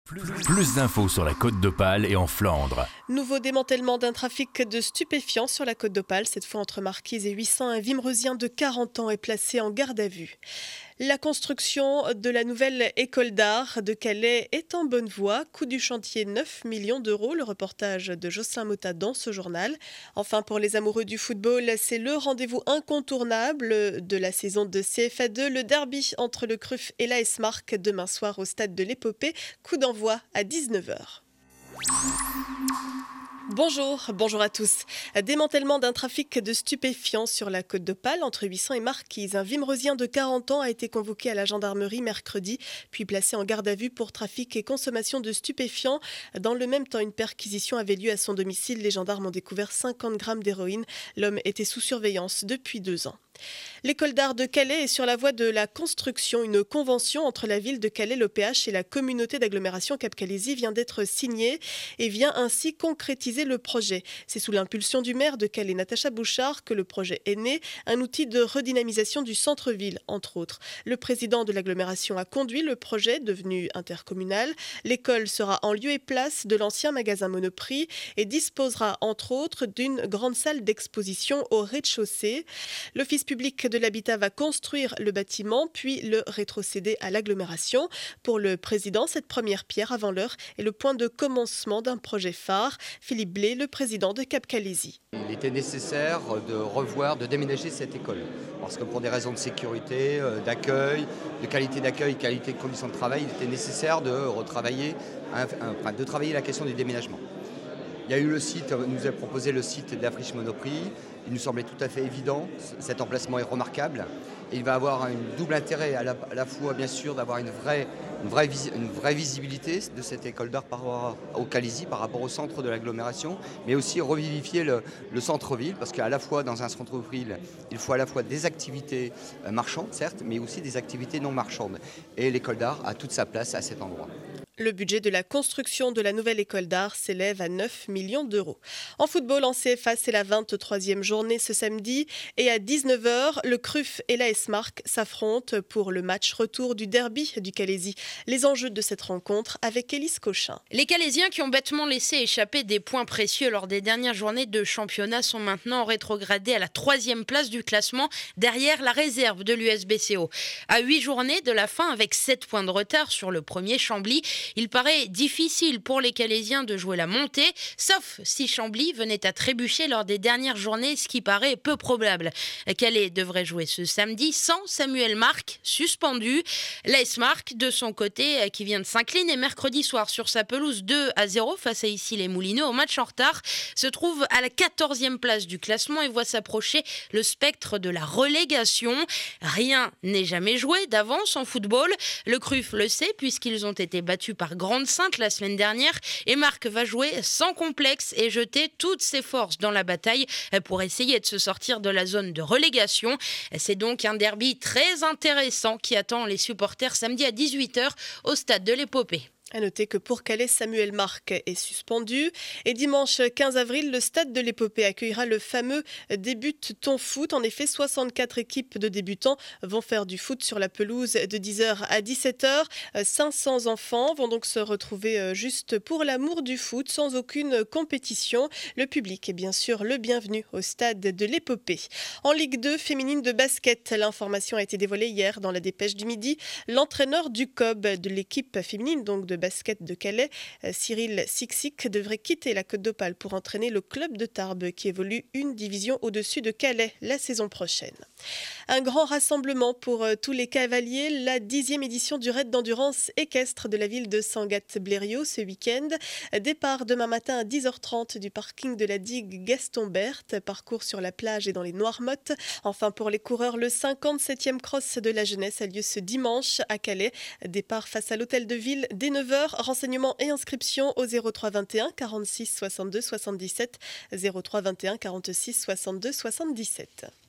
Plus d'infos sur la Côte d'Opale et en Flandre. Nouveau démantèlement d'un trafic de stupéfiants sur la Côte d'Opale, cette fois entre Marquise et 800. Un Vimreusien de 40 ans est placé en garde à vue. La construction de la nouvelle école d'art de Calais est en bonne voie. Coût du chantier 9 millions d'euros. Le reportage de Jocelyn Motta dans ce journal. Enfin, pour les amoureux du football, c'est le rendez-vous incontournable de la saison de CFA2. Le derby entre le CRUF et l'AS Marc demain soir au stade de l'Épopée. Coup d'envoi à 19h. Bonjour à tous. Démantèlement d'un trafic de stupéfiants sur la Côte d'Opale entre 800 et Marquise. Un Vimreusien de 40 ans a été convoqué à la gendarmerie mercredi, puis placé en garde à vue pour trafic et consommation de stupéfiants. Dans le même temps, une perquisition avait lieu à son domicile. Les gendarmes ont découvert 50 grammes d'héroïne. L'homme était sous surveillance depuis 2 ans. L'école d'art de Calais est sur la voie de la construction. Une convention entre la ville de Calais, l'OPH et la communauté d'agglomération Cap-Calaisie vient d'être signée et vient ainsi concrétiser le projet. C'est sous l'impulsion du maire de Calais, Natacha Bouchard, que le projet est né, un outil de redynamisation du centre-ville, entre autres. Le président de l'agglomération a conduit le projet, devenu intercommunal. L'école sera en lieu et place de l'ancien magasin Monoprix et disposera, entre autres, d'une grande salle d'exposition au rez-de-chaussée. L'Office public de l'habitat va construire le bâtiment, puis le rétrocéder à l'agglomération. Pour le président, cette première pierre avant l'heure est le point de commencement d'un projet phare. Philippe Blé, le président de Cap-Calaisie. Il était nécessaire de déménager cette école. Parce que pour des raisons de sécurité, d'accueil, de qualité de conditions de travail, il était nécessaire de travailler la question du déménagement. Il y a eu le site, nous a proposé le site d'Afriche Monoprix. Il nous semblait tout à fait évident. Cet emplacement est remarquable. Et il va avoir un double intérêt, à la fois bien sûr d'avoir une vraie visibilité de cette école d'art par rapport au Calaisie, par rapport au centre de l'agglomération, mais aussi revivifier le centre-ville, parce qu'à la fois dans un centre-ville, il faut à la fois des activités marchandes, certes, mais aussi des activités non marchandes. Et l'école d'art a toute sa place à cet endroit. Le budget de la construction de la nouvelle école d'art s'élève à 9 millions d'euros. En football, en CFA, c'est la 23e journée ce samedi. Et à 19h, le CRUF et l'AS Marc s'affrontent pour le match retour du derby du Calaisie. Les enjeux de cette rencontre avec Élise Cochin. Les Calaisiens qui ont bêtement laissé échapper des points précieux lors des dernières journées de championnat sont maintenant rétrogradés à la 3e place du classement, derrière la réserve de l'USBCO. À 8 journées de la fin, avec 7 points de retard sur le premier Chambly, il paraît difficile pour les Calaisiens de jouer la montée, sauf si Chambly venait à trébucher lors des dernières journées, ce qui paraît peu probable. Calais devrait jouer ce samedi sans Samuel Marc, suspendu. L'AS Marc, de son côté, qui vient de s'incliner mercredi soir sur sa pelouse 2-0 face à Issy-les-Moulineaux au match en retard, se trouve à la 14e place du classement et voit s'approcher le spectre de la relégation. Rien n'est jamais joué d'avance en football. Le CRUF le sait puisqu'ils ont été battus par Grande-Sainte la semaine dernière et Marc va jouer sans complexe et jeter toutes ses forces dans la bataille pour essayer de se sortir de la zone de relégation. C'est donc un derby très intéressant qui attend les supporters samedi à 18h au stade de l'Épopée. À noter que pour Calais, Samuel Marc est suspendu. Et dimanche 15 avril, le stade de l'Épopée accueillera le fameux Débute ton foot. En effet, 64 équipes de débutants vont faire du foot sur la pelouse de 10h à 17h. 500 enfants vont donc se retrouver juste pour l'amour du foot, sans aucune compétition. Le public est bien sûr le bienvenu au stade de l'Épopée. En Ligue 2 féminine de basket, l'information a été dévoilée hier dans la dépêche du midi. L'entraîneur du COB de l'équipe féminine, donc de basket de Calais, Cyril Sixic, devrait quitter la Côte d'Opale pour entraîner le club de Tarbes qui évolue une division au-dessus de Calais la saison prochaine. Un grand rassemblement pour tous les cavaliers, la 10e édition du raid d'endurance équestre de la ville de Sangatte-Blériot ce week-end. Départ demain matin à 10h30 du parking de la digue Gaston Berthe, parcours sur la plage et dans les Noirmottes. Enfin pour les coureurs, le 57e cross de la jeunesse a lieu ce dimanche à Calais. Départ face à l'hôtel de ville dès 9h. Renseignements et inscriptions au 03 21 46 62 77 03 21 46 62 77.